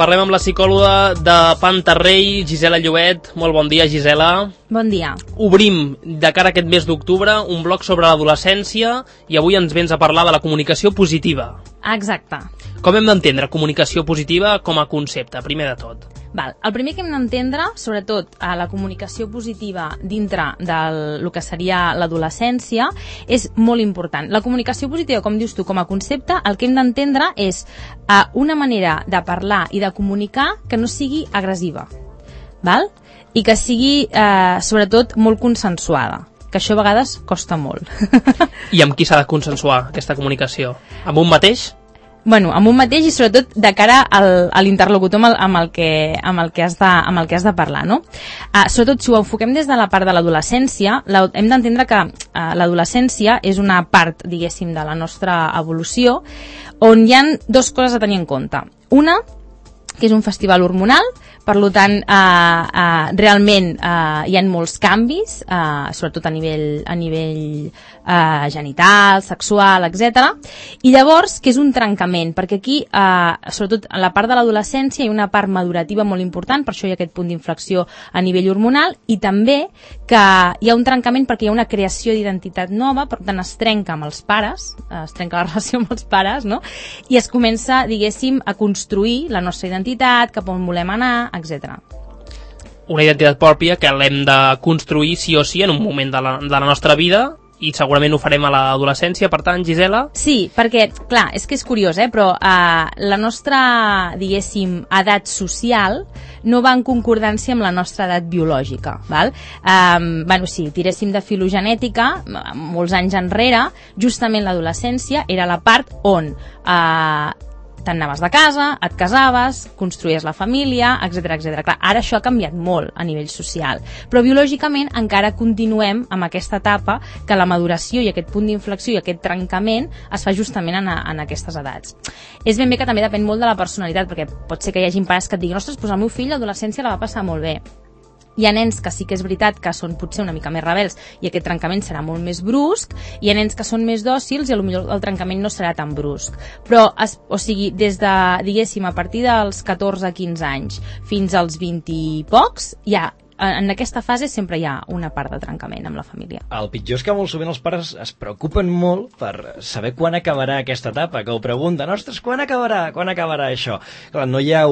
Parlem amb la psicòloga de Pantarrey, Gisela Llobet. Molt bon dia, Gisela. Bon dia. Obrim, de cara a aquest mes d'octubre, un bloc sobre l'adolescència i avui ens vens a parlar de la comunicació positiva. Exacte. Com hem d'entendre comunicació positiva com a concepte, primer de tot? El primer que hem d'entendre, sobretot a la comunicació positiva dintre del que seria l'adolescència, és molt important. La comunicació positiva, com dius tu, com a concepte, el que hem d'entendre és una manera de parlar i de comunicar que no sigui agressiva, val? I que sigui, sobretot, molt consensuada, que això a vegades costa molt. I amb qui s'ha de consensuar aquesta comunicació? Amb un mateix? Bueno, amb un mateix i sobretot de cara a l'interlocutor amb el que has de parlar, no? Sobretot si ho enfoquem des de la part de l'adolescència, hem d'entendre que l'adolescència és una part, diguéssim, de la nostra evolució on hi ha dues coses a tenir en compte. Una, que és un festival hormonal, per tant, realment hi ha molts canvis, sobretot a nivell genital, sexual, etc. I llavors, que és un trencament, perquè aquí, sobretot a la part de l'adolescència, hi ha una part madurativa molt important, per això hi ha aquest punt d'inflexió a nivell hormonal, i també que hi ha un trencament perquè hi ha una creació d'identitat nova, per tant es trenca amb els pares, es trenca la relació amb els pares, no? I es comença, diguéssim, a construir la nostra identitat, cap on volem anar, etc. Una identitat pròpia que l'hem de construir sí o sí en un moment de la nostra vida i segurament ho farem a l'adolescència, per tant, Gisela? Sí, perquè, clar, és que és curiós, però la nostra, diguéssim, edat social no va en concordància amb la nostra edat biològica, val? Si tiréssim de filogenètica, molts anys enrere, justament l'adolescència era la part on t'anaves de casa, et casaves, construïes la família, etc. Clar, ara això ha canviat molt a nivell social, però biològicament encara continuem amb aquesta etapa que la maduració i aquest punt d'inflexió i aquest trencament es fa justament en aquestes edats. És ben bé que també depèn molt de la personalitat, perquè pot ser que hi hagi pares que et diguin ostres, el meu fill l'adolescència la va passar molt bé. Hi ha nens que sí que és veritat que són potser una mica més rebels i aquest trencament serà molt més brusc, i hi ha nens que són més dòcils i potser el trencament no serà tan brusc. Però, des de, diguéssim, a partir dels 14-15 anys fins als 20 i pocs, en aquesta fase sempre hi ha una part de trencament amb la família. El pitjor és que molt sovint els pares es preocupen molt per saber quan acabarà aquesta etapa, que ho pregunten, ostres, quan acabarà això? Clar, no hi ha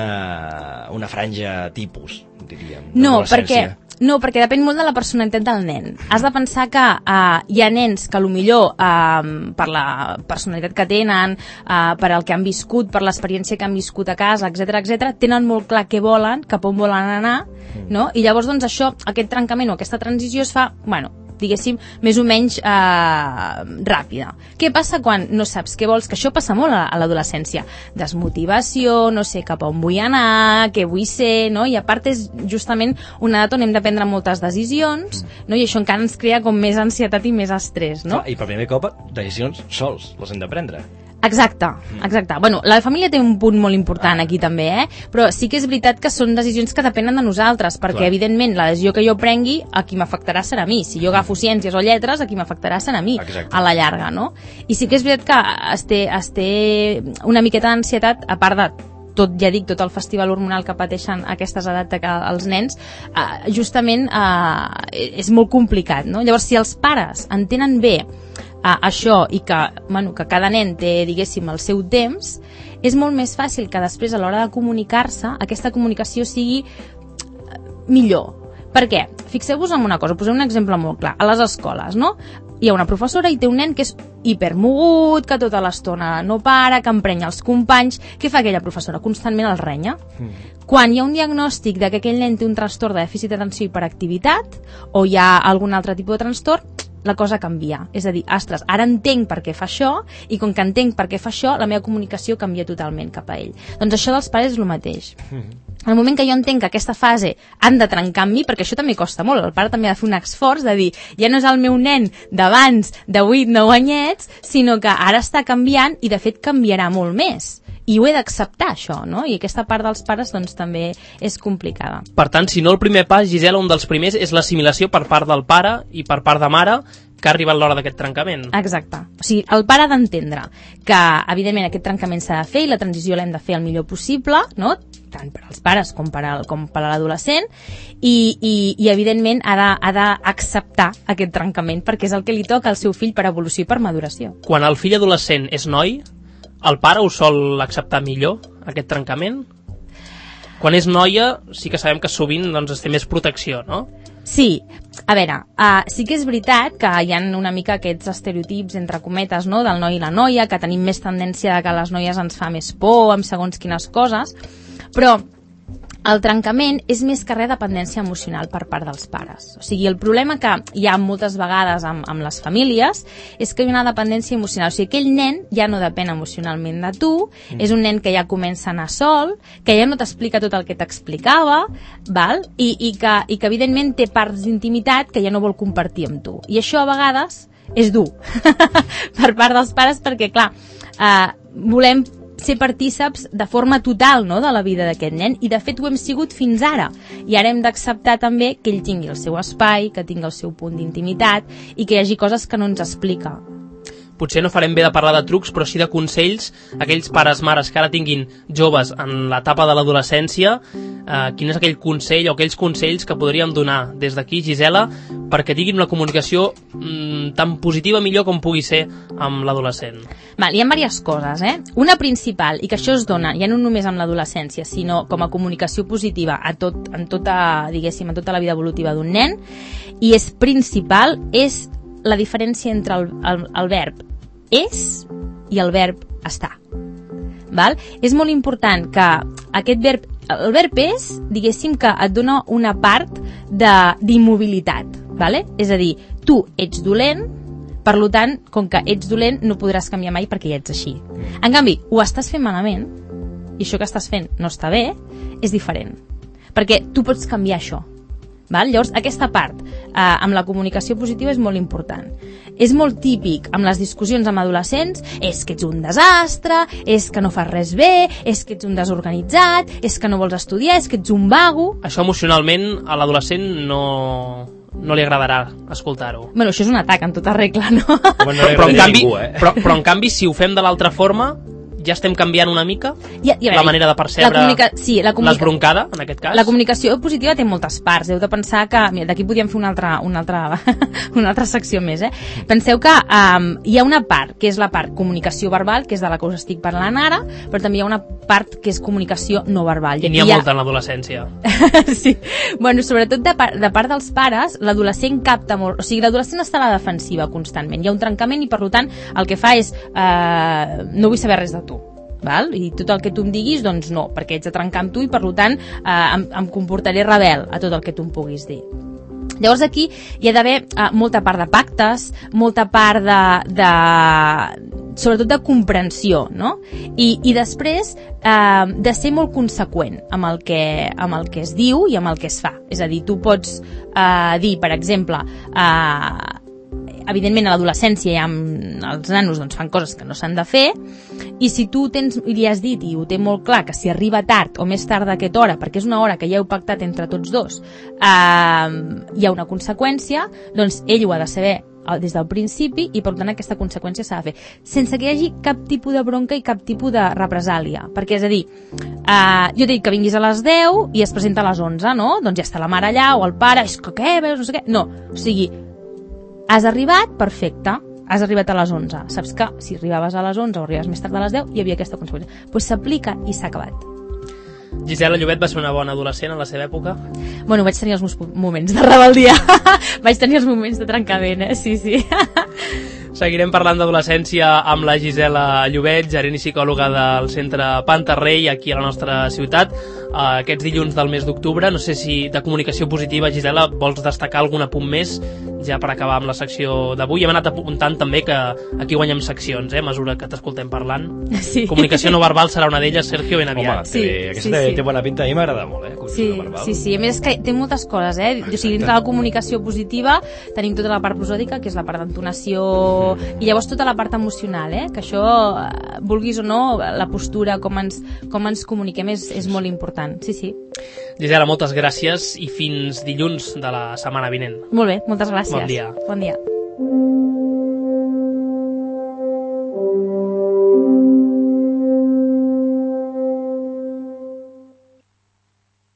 una franja tipus, diríem, d'adolescència. Perquè depèn molt de la personalitat del nen. Has de pensar que hi ha nens que potser per la personalitat que tenen, per el que han viscut, per l'experiència que han viscut a casa, etc., tenen molt clar què volen, cap on volen anar, no? I llavors aquest trencament o aquesta transició es fa, diguéssim, més o menys ràpida. Què passa quan no saps què vols? Que això passa molt a l'adolescència. Desmotivació, no sé cap on vull anar, què vull ser, no? I a part és justament una edat on hem de prendre moltes decisions, no? I això encara ens crea com més ansietat i més estrès, no? I per primer cop, decisions sols les hem de prendre. Exacte. Bueno, la família té un punt molt important aquí també, però sí que és veritat que són decisions que depenen de nosaltres, perquè evidentment la decisió que jo prengui a qui m'afectarà serà a mi. Si jo agafo ciències o lletres, a qui m'afectarà serà a mi. Exacte. A la llarga, no? I sí que és veritat que es té una miqueta d'ansietat, a part de tot el festival hormonal que pateixen a aquestes edats els nens, justament és molt complicat, no? Llavors, si els pares entenen bé això i que cada nen té, diguéssim, el seu temps, és molt més fàcil que després a l'hora de comunicar-se aquesta comunicació sigui millor. Per què? Fixeu-vos en una cosa, posem un exemple molt clar. A les escoles, no? Hi ha una professora i té un nen que és hipermogut, que tota l'estona no para, que emprenya els companys. Què fa aquella professora? Constantment el renya. Quan hi ha un diagnòstic de que aquell nen té un trastorn de dèficit d'atenció i hiperactivitat o hi ha algun altre tipus de trastorn, la cosa canvia. És a dir, ostres, ara entenc per què fa això, i com que entenc per què fa això, la meva comunicació canvia totalment cap a ell. Doncs això dels pares és el mateix. En el moment que jo entenc que aquesta fase han de trencar amb mi, perquè això també costa molt, el pare també ha de fer un esforç de dir, ja no és el meu nen d'abans de 8-9 anyets, sinó que ara està canviant i de fet canviarà molt més. ho he d'acceptar, això, no? I aquesta part dels pares doncs també és complicada. Per tant, si no el primer pas, Gisela, un dels primers és l'assimilació per part del pare i per part de mare que ha arribat l'hora d'aquest trencament. Exacte. O sigui, el pare ha d'entendre que, evidentment, aquest trencament s'ha de fer i la transició l'hem de fer el millor possible, no? Tant per als pares com per a l'adolescent, i evidentment, ha d'acceptar aquest trencament perquè és el que li toca al seu fill per evolució i per maduració. Quan el fill adolescent és noi, el pare ho sol acceptar millor, aquest trencament? Quan és noia, sí que sabem que sovint doncs, es té més protecció, no? Sí, a veure, sí que és veritat que hi ha una mica aquests estereotips, entre cometes, no?, del noi i la noia, que tenim més tendència que a les noies ens fa més por amb segons quines coses, però el trencament és més que res dependència emocional per part dels pares. O sigui, el problema que hi ha moltes vegades amb les famílies és que hi ha una dependència emocional. O sigui, aquell nen ja no depèn emocionalment de tu, és un nen que ja comença a anar sol, que ja no t'explica tot el que t'explicava, val? I que evidentment té parts d'intimitat que ja no vol compartir amb tu. I això a vegades és dur per part dels pares perquè, clar, volem ser partíceps de forma total, no?, de la vida d'aquest nen, i de fet ho hem sigut fins ara, i ara hem d'acceptar també que ell tingui el seu espai, que tingui el seu punt d'intimitat i que hi hagi coses que no ens explica. Potser no farem bé de parlar de trucs, però sí de consells, aquells pares, mares que ara tinguin joves en l'etapa de l'adolescència, quin és aquell consell o aquells consells que podríem donar des d'aquí, Gisela, perquè tinguin una comunicació tan positiva millor com pugui ser amb l'adolescent? Val, hi ha diverses coses, Una principal, i que això es dona ja no només amb l'adolescència, sinó com a comunicació positiva en tota la vida evolutiva d'un nen, i és principal, és la diferència entre el verb és i el verb estar. Val? És molt important que aquest verb, el verb és, diguéssim, que et dona una part d'immobilitat, vale? És a dir, tu ets dolent, per tant, com que ets dolent no podràs canviar mai perquè ja ets així. En canvi, ho estàs fent malament i això que estàs fent no està bé, és diferent, perquè tu pots canviar això. Val? Llavors, aquesta part amb la comunicació positiva és molt important. És molt típic amb les discussions amb adolescents, és que ets un desastre, és que no fas res bé, és que ets un desorganitzat, és que no vols estudiar, és que ets un vago. Això emocionalment a l'adolescent no li agradarà escoltar-ho. Bueno, això és un atac en tota regla, no? Però en canvi, si ho fem de l'altra forma, ja estem canviant una mica la manera de percebre l'esbroncada, en aquest cas? La comunicació positiva té moltes parts. Heu de pensar que... Mira, d'aquí podríem fer una altra secció més, Penseu que hi ha una part, que és la part comunicació verbal, que és de la que us estic parlant ara, però també hi ha una part que és comunicació no verbal. I n'hi ha molta en l'adolescència. Sí. Bueno, sobretot de part dels pares, l'adolescent capta molt... O sigui, l'adolescent està a la defensiva constantment. Hi ha un trencament i, per tant, el que fa és no vull saber res de tu. Val? I tot el que tu em diguis, doncs no, perquè ets a trencar amb tu i per tant em comportaré rebel a tot el que tu em puguis dir. Llavors aquí hi ha d'haver molta part de pactes, molta part sobretot de comprensió, no? I després de ser molt conseqüent amb el que es diu i amb el que es fa. És a dir, tu pots dir, per exemple, evidentment a l'adolescència els nanos doncs, fan coses que no s'han de fer, i si tu li has dit i ho té molt clar que si arriba tard o més tard d'aquesta hora, perquè és una hora que ja heu pactat entre tots dos, hi ha una conseqüència, doncs ell ho ha de saber des del principi i per tant aquesta conseqüència s'ha de fer sense que hi hagi cap tipus de bronca i cap tipus de represàlia, perquè és a dir jo t'he dit que vinguis a les 10 i es presenta a les 11, no? Doncs ja està la mare allà o el pare, és que què, veus, no sé què, no, o sigui, has arribat, perfecte, has arribat a les 11. Saps que si arribaves a les 11 o arribaves més tard a les 10, hi havia aquesta conseqüència. Doncs s'aplica i s'ha acabat. Gisela Llobet va ser una bona adolescent en la seva època? Bueno, vaig tenir els meus moments de rebel·lia. Vaig tenir els moments de trencament, sí. Seguirem parlant d'adolescència amb la Gisela Llobet, gerent i psicòloga del Centre Pantarrey, aquí a la nostra ciutat, aquests dilluns del mes d'octubre. No sé si de comunicació positiva, Gisela, vols destacar algun apunt més ja per acabar amb la secció d'avui. Hem anat apuntant també que aquí guanyem seccions, a mesura que t'escoltem parlant. Sí. Comunicació no verbal serà una d'elles, Sergio, ben aviat. Home, aquesta té bona pinta, a mi m'agrada molt, comunicació no verbal. Sí, a més és que té moltes coses, O sigui, dintre de la comunicació positiva tenim tota la part prosòdica, que és la part d'entonació, I llavors tota la part emocional, que això, vulguis o no, la postura, com ens comuniquem és molt important. Sí. Gisela, moltes gràcies i fins dilluns de la setmana vinent. Molt bé, moltes gràcies. Bon dia. Bon dia.